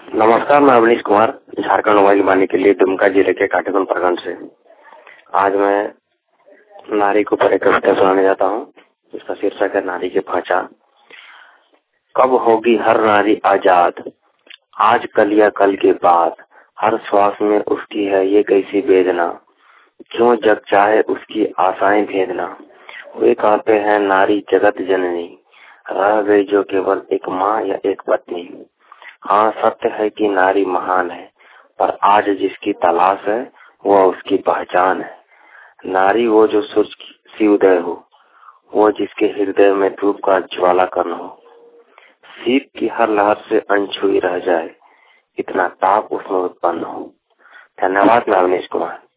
नमस्कार, मैं अवनीश कुमार झारखंड मोबाइल बानी के लिए दुमका जिले के काटेगुन प्रखंड से। आज मैं नारी के ऊपर एक कविता सुनाने जाता हूँ। इसका शीर्षक है नारी की पहचान। कब होगी हर नारी आजाद, आज कल या कल के बाद, हर श्वास में उसकी है ये कैसी वेदना, क्यों जग चाहे उसकी आशाएं भेदना। वे कहते हैं नारी जगत जननी, रह गई जो केवल एक माँ या एक पत्नी। हाँ, सत्य है कि नारी महान है, पर आज जिसकी तलाश है वह उसकी पहचान है। नारी वो जो सूरज सी उदय हो, वो जिसके हृदय में धूप का ज्वाला कर्ण हो, शीत की हर लहर से अनछुई रह जाए, इतना ताप उसमें उत्पन्न हो। धन्यवाद। मैं अवनीश कुमार।